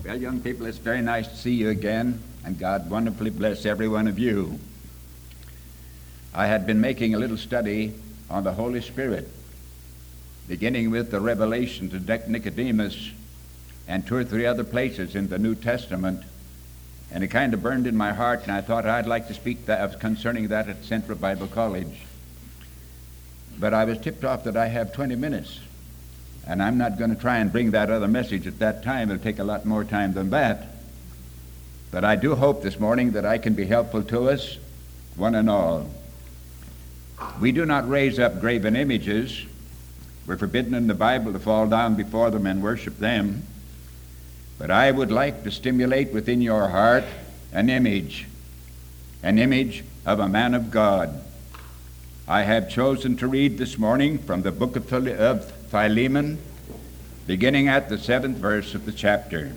Well, young people, it's very nice to see you again, and God wonderfully bless every one of you. I had been making a little study on the Holy Spirit, beginning with the revelation to Nicodemus and 2 or 3 other places in the New Testament, and it kind of burned in my heart, and I thought I'd like to speak concerning that at Central Bible College. But I was tipped off that I have 20 minutes, and I'm not going to try and bring that other message at that time. It'll take a lot more time than that. But I do hope this morning that I can be helpful to us, one and all. We do not raise up graven images. We're forbidden in the Bible to fall down before them and worship them. But I would like to stimulate within your heart an image of a man of God. I have chosen to read this morning from the book of Philemon, beginning at the 7th verse of the chapter.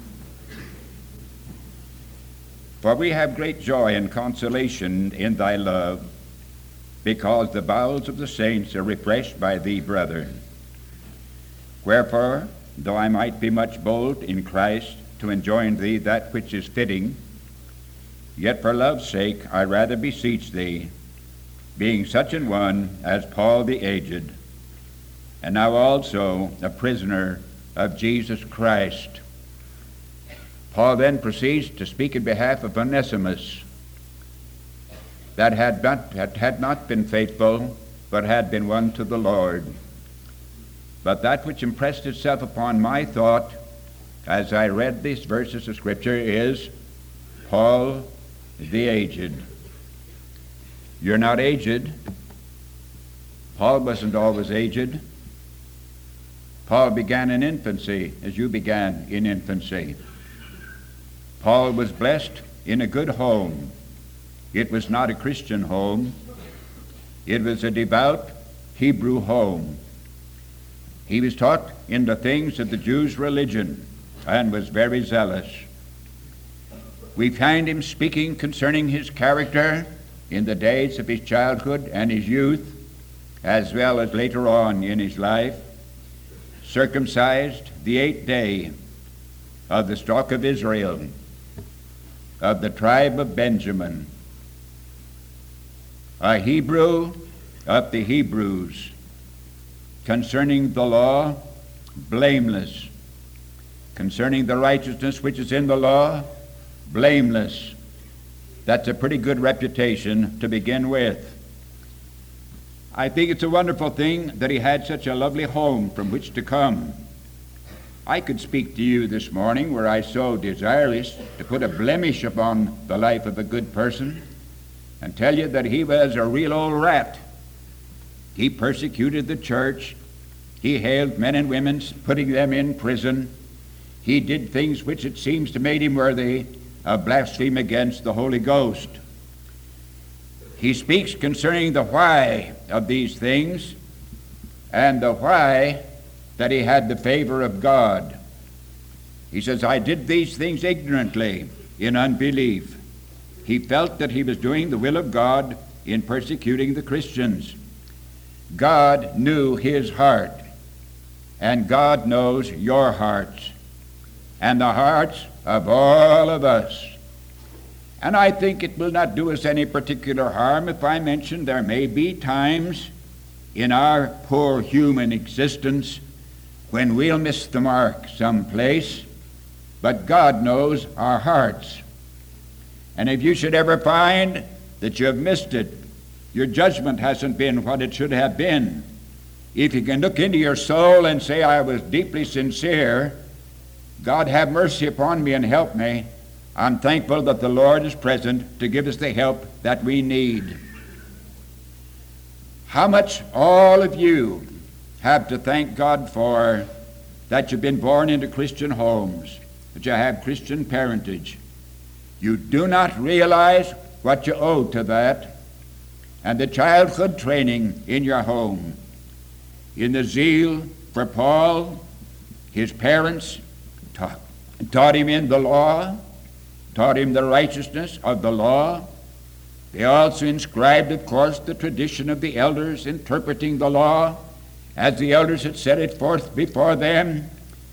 For we have great joy and consolation in thy love, because the bowels of the saints are refreshed by thee, brother. Wherefore, though I might be much bold in Christ to enjoin thee that which is fitting, yet for love's sake I rather beseech thee, being such an one as Paul the aged, and now also a prisoner of Jesus Christ. Paul then proceeds to speak in behalf of Onesimus, that had not been faithful, but had been won to the Lord. But that which impressed itself upon my thought as I read these verses of Scripture is Paul the aged. You're not aged. Paul wasn't always aged. Paul began in infancy as you began in infancy. Paul was blessed in a good home. It was not a Christian home. It was a devout Hebrew home. He was taught in the things of the Jews' religion and was very zealous. We find him speaking concerning his character in the days of his childhood and his youth, as well as later on in his life. Circumcised the 8th day of the stock of Israel, of the tribe of Benjamin, a Hebrew of the Hebrews, concerning the law, blameless, concerning the righteousness which is in the law, blameless. That's a pretty good reputation to begin with. I think it's a wonderful thing that he had such a lovely home from which to come. I could speak to you this morning were I so desirous to put a blemish upon the life of a good person and tell you that he was a real old rat. He persecuted the church. He hailed men and women, putting them in prison. He did things which it seems to made him worthy of blaspheme against the Holy Ghost. He speaks concerning the why of these things and the why that he had the favor of God. He says, I did these things ignorantly in unbelief. He felt that he was doing the will of God in persecuting the Christians. God knew his heart, and God knows your hearts and the hearts of all of us. And I think it will not do us any particular harm if I mention there may be times in our poor human existence when we'll miss the mark someplace, but God knows our hearts. And if you should ever find that you have missed it, your judgment hasn't been what it should have been, if you can look into your soul and say, I was deeply sincere, God have mercy upon me and help me, I'm thankful that the Lord is present to give us the help that we need. How much all of you have to thank God for that you've been born into Christian homes, that you have Christian parentage. You do not realize what you owe to that, and the childhood training in your home. In the zeal for Paul, his parents taught him in the law, taught him the righteousness of the law. They also inscribed, of course, the tradition of the elders interpreting the law as the elders had set it forth before them.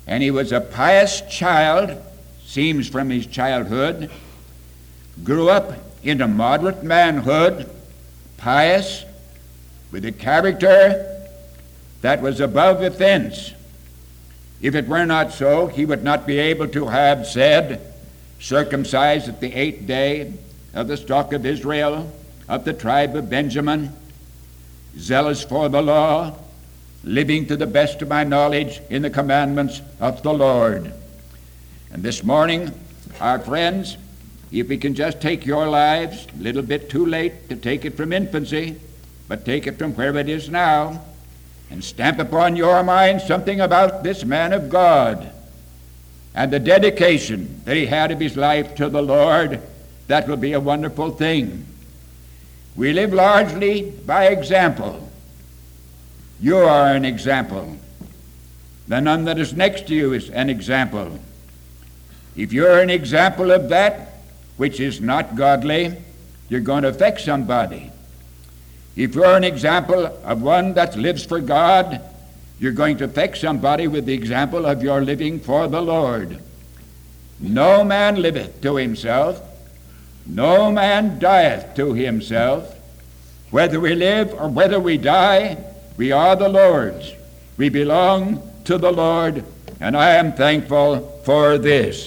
And he was a pious child, seems from his childhood, grew up into moderate manhood, pious, with a character that was above offense. If it were not so, he would not be able to have said, circumcised at the 8th day, of the stock of Israel, of the tribe of Benjamin, zealous for the law, living to the best of my knowledge in the commandments of the Lord. And this morning, our friends, if we can just take your lives, a little bit too late to take it from infancy, but take it from where it is now, and stamp upon your mind something about this man of God and the dedication that he had of his life to the Lord, that will be a wonderful thing. We live largely by example. You are an example. The none that is next to you is an example. If you're an example of that which is not godly, you're going to affect somebody. If you're an example of one that lives for God, you're going to affect somebody with the example of your living for the Lord. No man liveth to himself, no man dieth to himself. Whether we live or whether we die, we are the Lord's. We belong to the Lord, and I am thankful for this.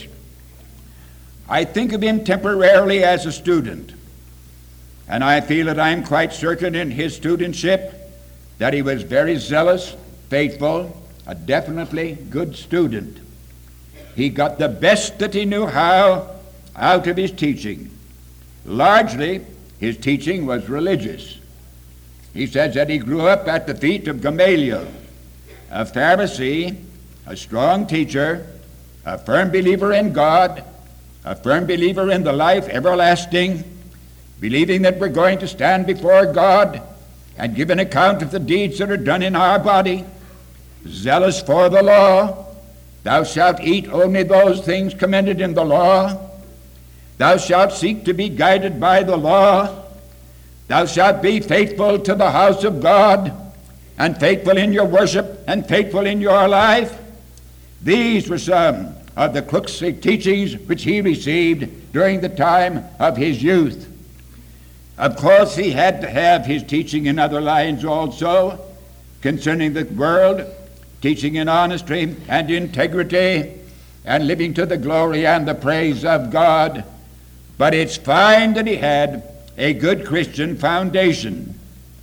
I think of him temporarily as a student, and I feel that I'm quite certain in his studentship that he was very zealous, faithful, a definitely good student. He got the best that he knew how out of his teaching. Largely, his teaching was religious. He says that he grew up at the feet of Gamaliel, a Pharisee, a strong teacher, a firm believer in God, a firm believer in the life everlasting, believing that we're going to stand before God and give an account of the deeds that are done in our body, zealous for the law. Thou shalt eat only those things commended in the law. Thou shalt seek to be guided by the law. Thou shalt be faithful to the house of God, and faithful in your worship, and faithful in your life. These were some of the crux teachings which he received during the time of his youth. Of course, he had to have his teaching in other lines also, concerning the world, teaching in honesty and integrity, and living to the glory and the praise of God. But it's fine that he had a good Christian foundation.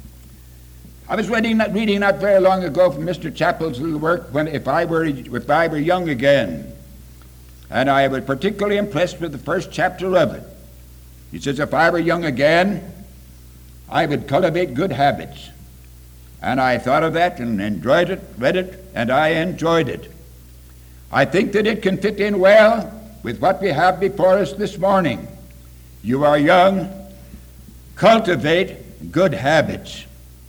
I was reading not very long ago from Mr. Chappell's little work, If I Were Young Again, and I was particularly impressed with the first chapter of it. He says, if I were young again, I would cultivate good habits. And I thought of that and enjoyed it, read it, and I enjoyed it. I think that it can fit in well with what we have before us this morning. You are young, cultivate good habits.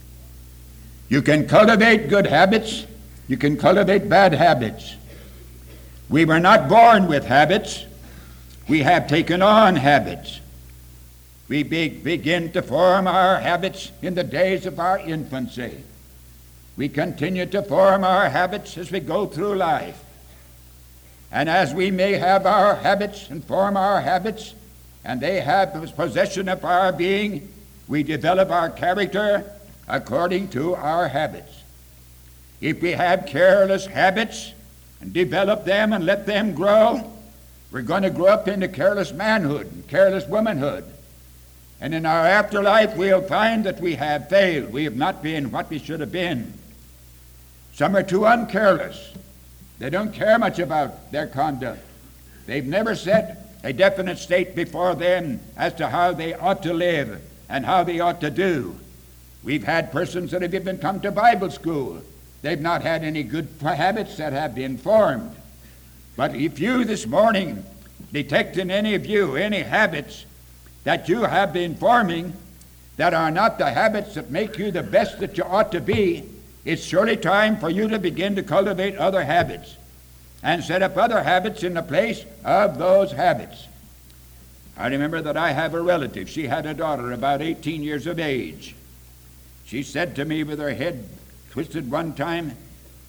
You can cultivate good habits, you can cultivate bad habits. We were not born with habits, we have taken on habits. We begin to form our habits in the days of our infancy. We continue to form our habits as we go through life. And as we may have our habits and form our habits, and they have possession of our being, we develop our character according to our habits. If we have careless habits and develop them and let them grow, we're going to grow up into careless manhood and careless womanhood. And in our afterlife, we'll find that we have failed. We have not been what we should have been. Some are too uncareless. They don't care much about their conduct. They've never set a definite state before them as to how they ought to live and how they ought to do. We've had persons that have even come to Bible school. They've not had any good habits that have been formed. But if you this morning detect in any of you any habits that you have been forming that are not the habits that make you the best that you ought to be, it's surely time for you to begin to cultivate other habits and set up other habits in the place of those habits. I remember that I have a relative. She had a daughter about 18 years of age. She said to me with her head twisted one time,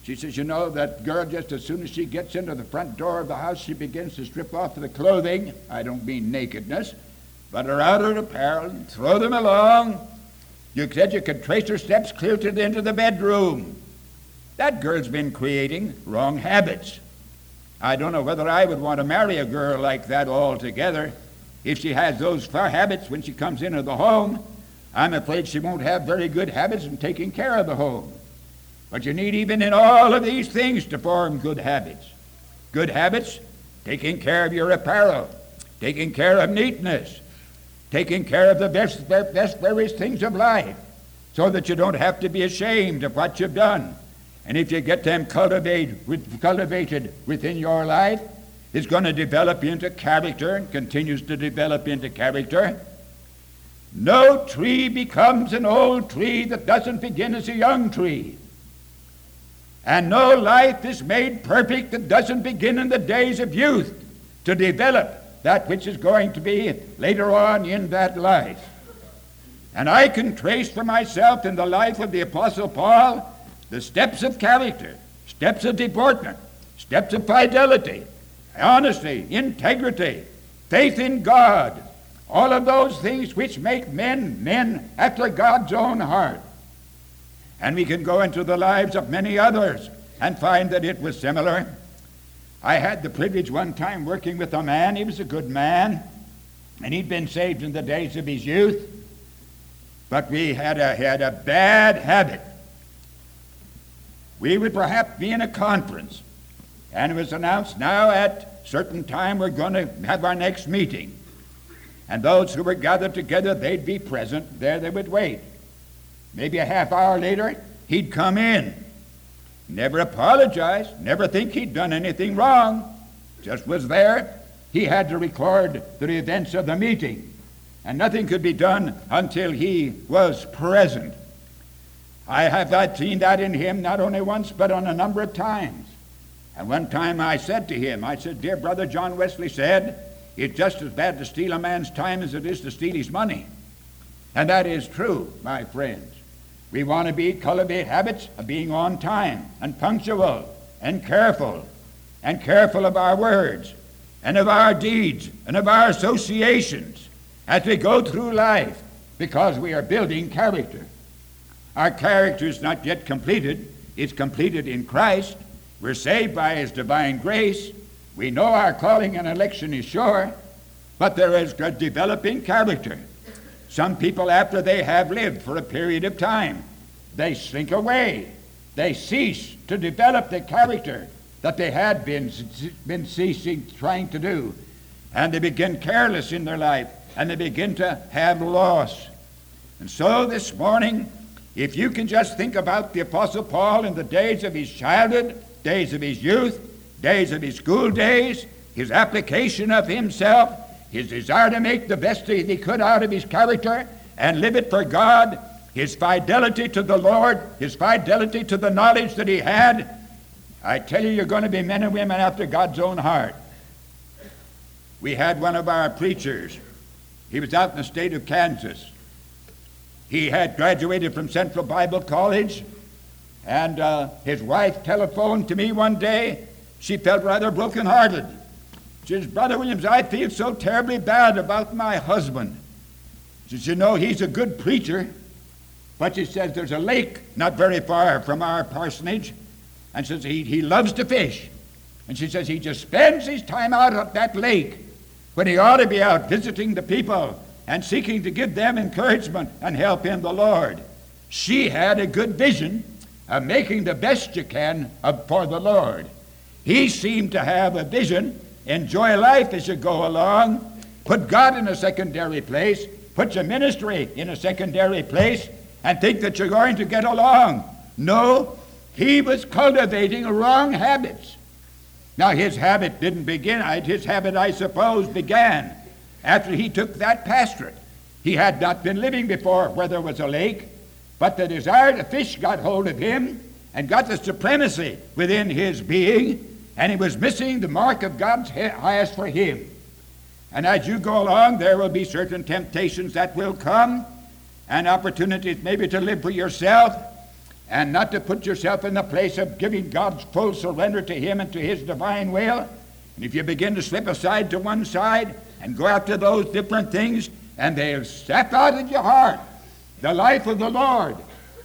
She says, you know, that girl, just as soon as she gets into the front door of the house, she begins to strip off the clothing. I don't mean nakedness, but her outer apparel, and throw them along. You said you could trace her steps clear to the end of the bedroom. That girl's been creating wrong habits. I don't know whether I would want to marry a girl like that altogether. If she has those far habits when she comes into the home, I'm afraid she won't have very good habits in taking care of the home. But you need even in all of these things to form good habits. Good habits, taking care of your apparel, taking care of neatness, taking care of the best various things of life, so that you don't have to be ashamed of what you've done. And if you get them cultivated within your life, it's going to develop into character and continues to develop into character. No tree becomes an old tree that doesn't begin as a young tree. And no life is made perfect that doesn't begin in the days of youth to develop that which is going to be later on in that life. And I can trace for myself in the life of the Apostle Paul the steps of character, steps of deportment, steps of fidelity, honesty, integrity, faith in God, all of those things which make men after God's own heart. And we can go into the lives of many others and find that it was similar. I had the privilege one time working with a man. He was a good man, and he'd been saved in the days of his youth. But we had a bad habit. We would perhaps be in a conference, and it was announced, now at a certain time we're going to have our next meeting. And those who were gathered together, they'd be present. There they would wait. Maybe a half hour later, he'd come in. Never apologized, never think he'd done anything wrong. Just was there. He had to record the events of the meeting. And nothing could be done until he was present. I have seen that in him not only once, but on a number of times. And one time I said to him, dear brother, John Wesley said, it's just as bad to steal a man's time as it is to steal his money. And that is true, my friends. We want to cultivate habits of being on time and punctual and careful of our words and of our deeds and of our associations as we go through life, because we are building character. Our character is not yet completed. It's completed in Christ. We're saved by His divine grace. We know our calling and election is sure, but there is a developing character. Some people, after they have lived for a period of time, they sink away. They cease to develop the character that they had been ceasing trying to do. And they begin careless in their life, and they begin to have loss. And so this morning, if you can just think about the Apostle Paul in the days of his childhood, days of his youth, days of his school days, his application of himself, his desire to make the best that he could out of his character and live it for God, his fidelity to the Lord, his fidelity to the knowledge that he had, I tell you, you're going to be men and women after God's own heart. We had one of our preachers. He was out in the state of Kansas. He had graduated from Central Bible College, and his wife telephoned to me one day. She felt rather broken-hearted. She says, Brother Williams, I feel so terribly bad about my husband. She says, you know, he's a good preacher, but she says there's a lake not very far from our parsonage, and says he loves to fish. And she says he just spends his time out at that lake when he ought to be out visiting the people and seeking to give them encouragement and help in the Lord. She had a good vision of making the best you can for the Lord. He seemed to have a vision. Enjoy life as you go along. Put God in a secondary place. Put your ministry in a secondary place and think that you're going to get along. No, he was cultivating wrong habits. Now, his habit didn't begin. His habit, I suppose, began after he took that pastorate. He had not been living before where there was a lake, but the desire to fish got hold of him and got the supremacy within his being, and he was missing the mark of God's highest for him. And as you go along, there will be certain temptations that will come, and opportunities maybe to live for yourself. and not to put yourself in the place of giving God's full surrender to Him and to His divine will. And if you begin to slip aside to one side and go after those different things, and they'll sap out of your heart the life of the Lord.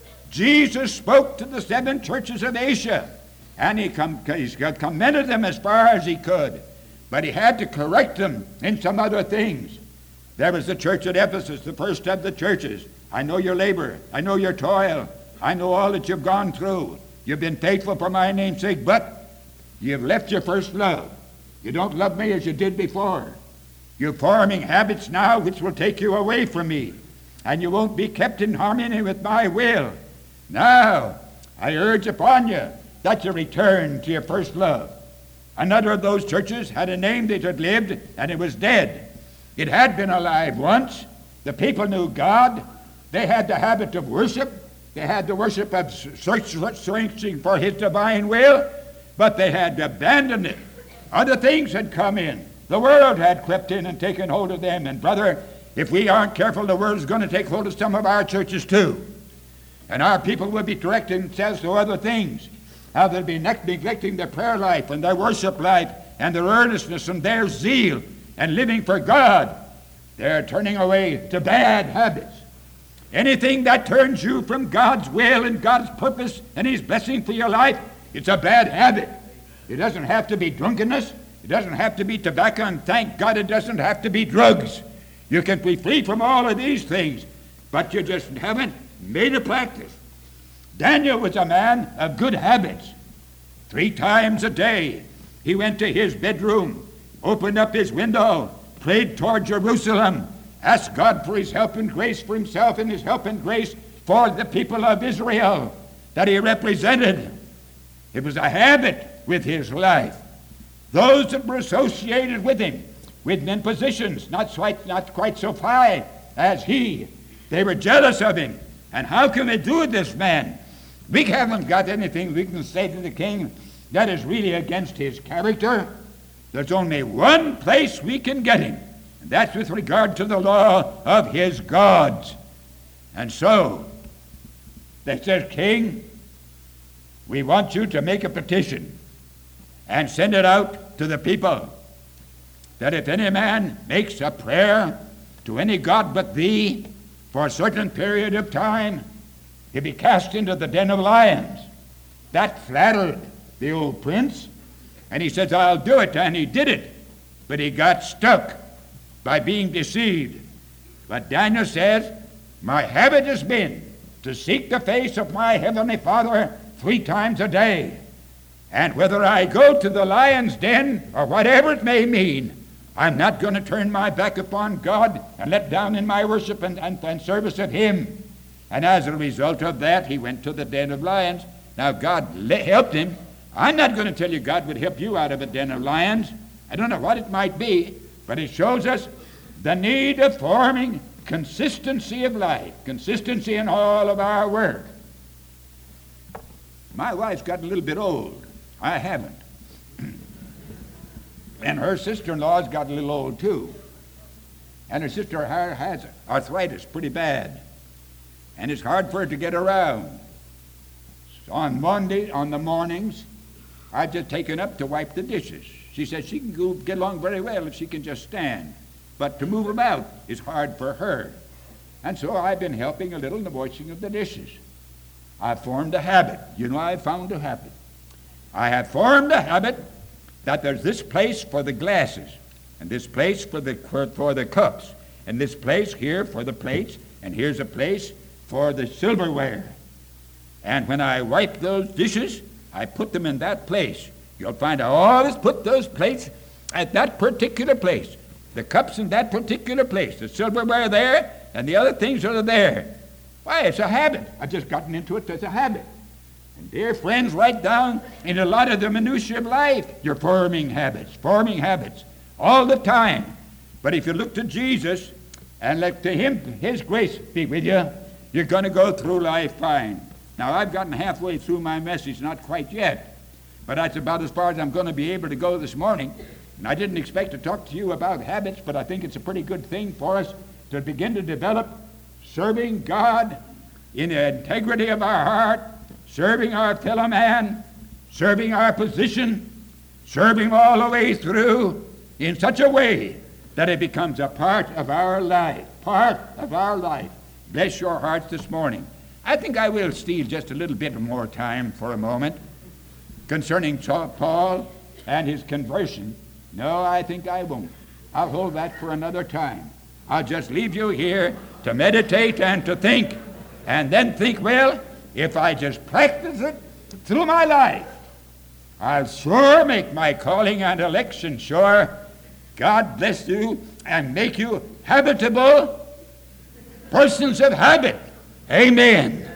Jesus spoke to the 7 churches of Asia, and he commended them as far as he could, but he had to correct them in some other things. There was the church at Ephesus, the first of the churches. I know your labor. I know your toil. I know all that you've gone through. You've been faithful for my name's sake, but you've left your first love. You don't love me as you did before. You're forming habits now which will take you away from me, and you won't be kept in harmony with my will. Now, I urge upon you that you return to your first love. Another of those churches had a name that had lived, and it was dead. It had been alive once. The people knew God. They had the habit of worship. They had the worship of searching for His divine will, but they had abandoned it. Other things had come in. The world had crept in and taken hold of them. And brother, if we aren't careful, the world is going to take hold of some of our churches too. And our people will be directing themselves to other things. How they'll be neglecting their prayer life and their worship life and their earnestness and their zeal and living for God. They're turning away to bad habits. Anything that turns you from God's will and God's purpose and His blessing for your life, it's a bad habit. It doesn't have to be drunkenness. It doesn't have to be tobacco, and thank God it doesn't have to be drugs. You can be free from all of these things, but you just haven't made a practice. Daniel was a man of good habits. 3 times a day he went to his bedroom, opened up his window, prayed toward Jerusalem, asked God for His help and grace for himself and His help and grace for the people of Israel that he represented. It was a habit with his life. Those that were associated with him, with men positions not quite so high as he, they were jealous of him. And how can they do this man? We haven't got anything we can say to the king that is really against his character. There's only one place we can get him, and that's with regard to the law of his gods. And so, they said, King, we want you to make a petition and send it out to the people, that if any man makes a prayer to any god but thee for a certain period of time, he'll be cast into the den of lions. That flattered the old prince, and he says, I'll do it, and he did it. But he got stuck by being deceived. But Daniel says, my habit has been to seek the face of my heavenly Father 3 times a day. And whether I go to the lion's den or whatever it may mean, I'm not going to turn my back upon God and let down in my worship and service of Him. And as a result of that, he went to the den of lions. Now, God helped him. I'm not going to tell you God would help you out of a den of lions. I don't know what it might be, but it shows us the need of forming consistency of life, consistency in all of our work. My wife's gotten a little bit old. I haven't. And her sister-in-law's got a little old too. And her sister has arthritis pretty bad. And it's hard for her to get around. So on the mornings, I've just taken up to wipe the dishes. She says she can get along very well if she can just stand. But to move about is hard for her. And so I've been helping a little in the washing of the dishes. I've formed a habit. You know, I've found a habit. I have formed a habit that there's this place for the glasses, and this place for the cups, and this place here for the plates, and here's a place for the silverware. And when I wipe those dishes, I put them in that place. You'll find I always put those plates at that particular place. The cups in that particular place. The silverware there, and the other things are there. Why, it's a habit. I've just gotten into it as a habit. And dear friends, right down in a lot of the minutiae of life, you're forming habits all the time. But if you look to Jesus and let to Him, His grace be with you, you're going to go through life fine. Now, I've gotten halfway through my message, not quite yet, but that's about as far as I'm going to be able to go this morning. And I didn't expect to talk to you about habits, but I think it's a pretty good thing for us to begin to develop serving God in the integrity of our heart, serving our fellow man, serving our position, serving all the way through in such a way that it becomes a part of our life, Bless your hearts this morning. I think I will steal just a little bit more time for a moment concerning Paul and his conversion. No, I think I won't. I'll hold that for another time. I'll just leave you here to meditate and to think, and then think, well, if I just practice it through my life, I'll sure make my calling and election sure. God bless you and make you habitable persons of habit. Amen.